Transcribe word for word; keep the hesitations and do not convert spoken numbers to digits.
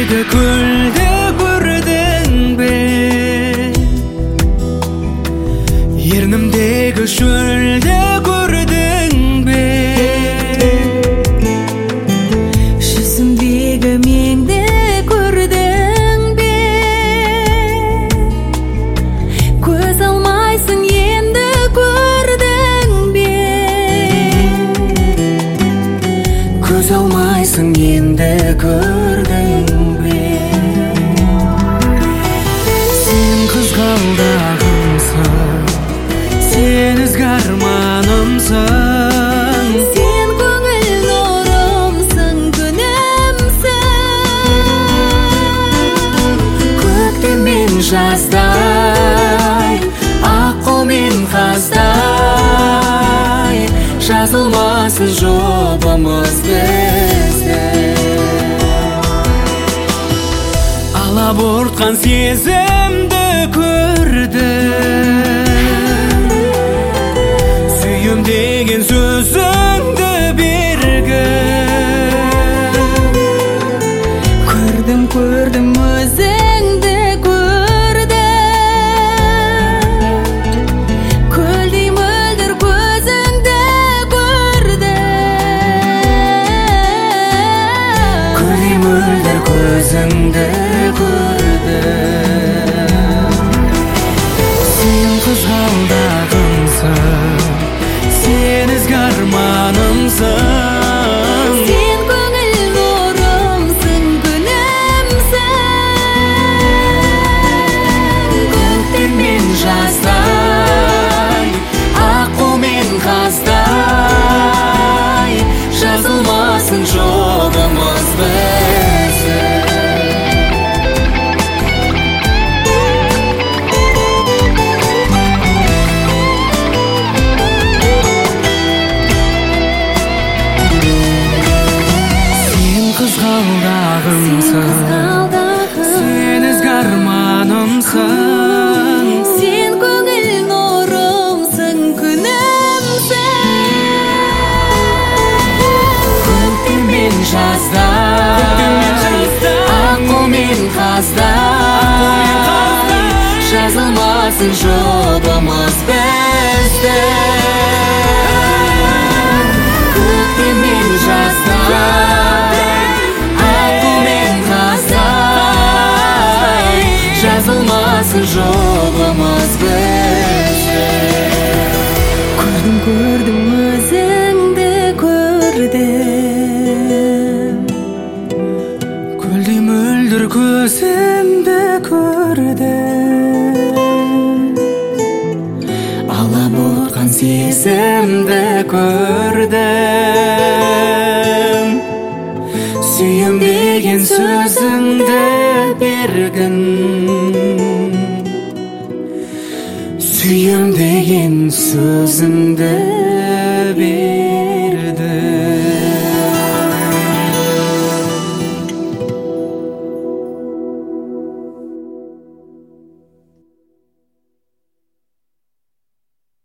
Ендігі көлді көрдің бе? Ернімдегі шөлді көрдің бе? Жүзімдегі меңді көрдің бе? Көз алмайсың енді көрдің бе? Көз алмайсың енді көрдің бе? Сен қызғалдағымсың, сен ізгі арманымсың, Сен көңіл нұрымсың, күнімсің. көктем мен жаздай, аққу мен қаздай, жазылмасын жобамыз біздің. Алабортқан сезімді көрдім, сүйем деген сөзіңді бергім. Көрдім, көрдім өзіңді көрдім. Көлдей мөлдір көзіңді көрдім. Көлдей мөлдір көзіңді көрдім. Сен қызғалдағымсың, сен ізгі арманымсың, Сен көңіл нұрымсың, күнімсің. көктем мен жаздай, аққу мен қаздай, жазылмасын жолымыз біздің. Сен қызғалдағымсың, сен ізгі арманымсың, Сен көңіл нұрымсың, күнімсің. көктем мен жаздай, аққу мен қаздай, жазылмасын жобамыз біздің. Көктем мен жаздай, аққу мен қаздай, жазылмасын жобамыз біздің. Көрдім, көрдім өзіңді көрдім. Көлдей мөлдір көзіңді көрдім. Алабортқан сезімді көрдім. Сүйем деген сөзіңді бергін. Сүйем деген сөзіңді бергін.